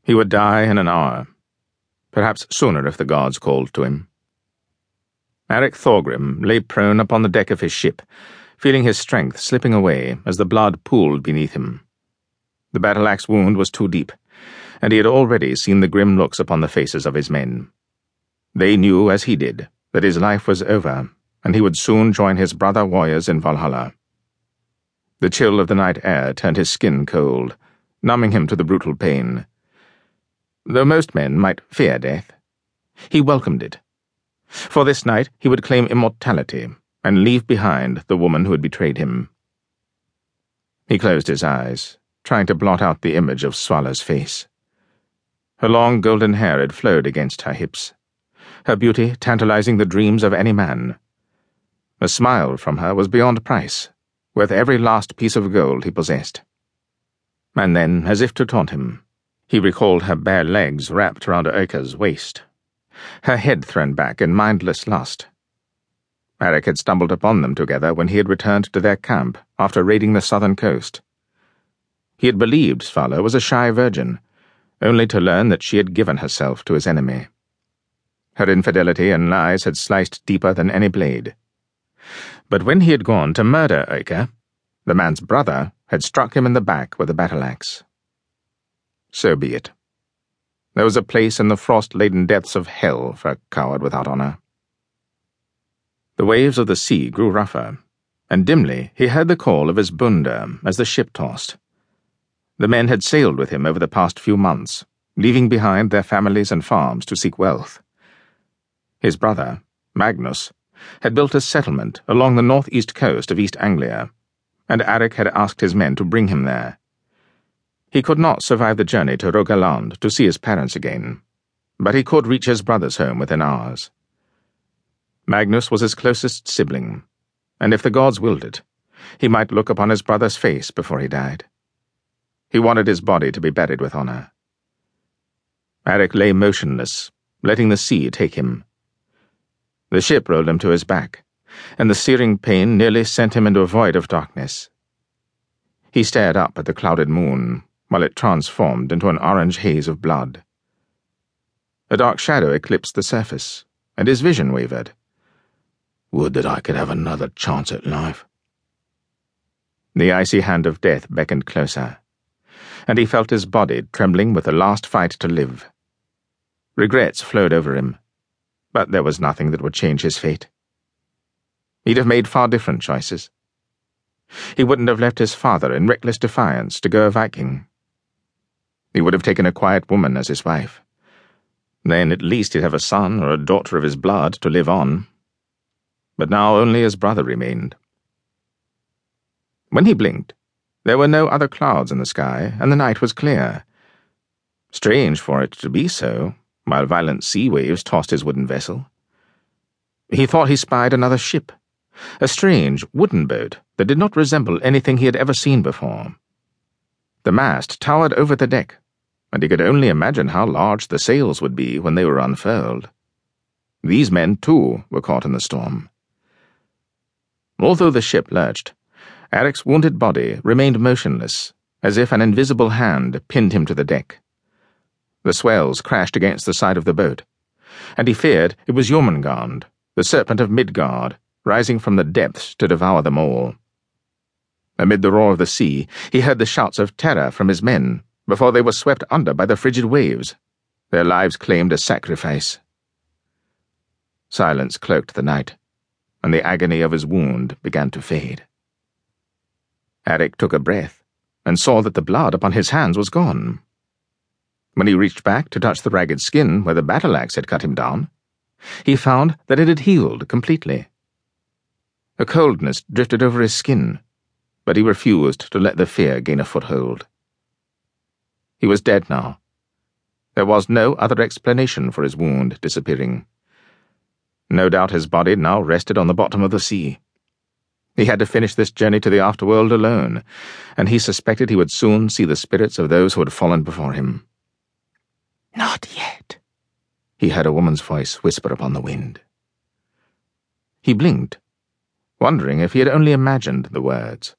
He would die in an hour, perhaps sooner if the gods called to him. Eric Thorgrim lay prone upon the deck of his ship, feeling his strength slipping away as the blood pooled beneath him. The battle-axe wound was too deep, and he had already seen the grim looks upon the faces of his men. They knew, as he did, that his life was over, and he would soon join his brother warriors in Valhalla. The chill of the night air turned his skin cold, numbing him to the brutal pain. Though most men might fear death, he welcomed it. For this night he would claim immortality and leave behind the woman who had betrayed him. He closed his eyes, trying to blot out the image of Svala's face. Her long golden hair had flowed against her hips, her beauty tantalizing the dreams of any man. A smile from her was beyond price, worth every last piece of gold he possessed. And then, as if to taunt him, he recalled her bare legs wrapped around Urka's waist, her head thrown back in mindless lust. Eric had stumbled upon them together when he had returned to their camp after raiding the southern coast. He had believed Svala was a shy virgin, only to learn that she had given herself to his enemy. Her infidelity and lies had sliced deeper than any blade. But when he had gone to murder Urka, the man's brother had struck him in the back with a battle-axe. So be it. There was a place in the frost-laden depths of hell for a coward without honor. The waves of the sea grew rougher, and dimly he heard the call of his bunda as the ship tossed. The men had sailed with him over the past few months, leaving behind their families and farms to seek wealth. His brother, Magnus, had built a settlement along the northeast coast of East Anglia, and Eric had asked his men to bring him there. He could not survive the journey to Rogaland to see his parents again, but he could reach his brother's home within hours. Magnus was his closest sibling, and if the gods willed it, he might look upon his brother's face before he died. He wanted his body to be buried with honor. Eric lay motionless, letting the sea take him. The ship rolled him to his back, and the searing pain nearly sent him into a void of darkness. He stared up at the clouded moon, while it transformed into an orange haze of blood. A dark shadow eclipsed the surface, and his vision wavered. Would that I could have another chance at life. The icy hand of death beckoned closer, and he felt his body trembling with the last fight to live. Regrets flowed over him, but there was nothing that would change his fate. He'd have made far different choices. He wouldn't have left his father in reckless defiance to go a Viking. He would have taken a quiet woman as his wife. Then at least he'd have a son or a daughter of his blood to live on. But now only his brother remained. When he blinked, there were no other clouds in the sky, and the night was clear. Strange for it to be so, while violent sea waves tossed his wooden vessel. He thought he spied another ship, a strange wooden boat that did not resemble anything he had ever seen before. The mast towered over the deck, and he could only imagine how large the sails would be when they were unfurled. These men, too, were caught in the storm. Although the ship lurched, Eric's wounded body remained motionless, as if an invisible hand pinned him to the deck. The swells crashed against the side of the boat, and he feared it was Jormungand, the serpent of Midgard, rising from the depths to devour them all. Amid the roar of the sea, he heard the shouts of terror from his men before they were swept under by the frigid waves, their lives claimed as sacrifice. Silence cloaked the night, and the agony of his wound began to fade. Eric took a breath and saw that the blood upon his hands was gone. When he reached back to touch the ragged skin where the battle-axe had cut him down, he found that it had healed completely. A coldness drifted over his skin, but he refused to let the fear gain a foothold. He was dead now. There was no other explanation for his wound disappearing. No doubt his body now rested on the bottom of the sea. He had to finish this journey to the afterworld alone, and he suspected he would soon see the spirits of those who had fallen before him. "Not yet," he heard a woman's voice whisper upon the wind. He blinked, wondering if he had only imagined the words.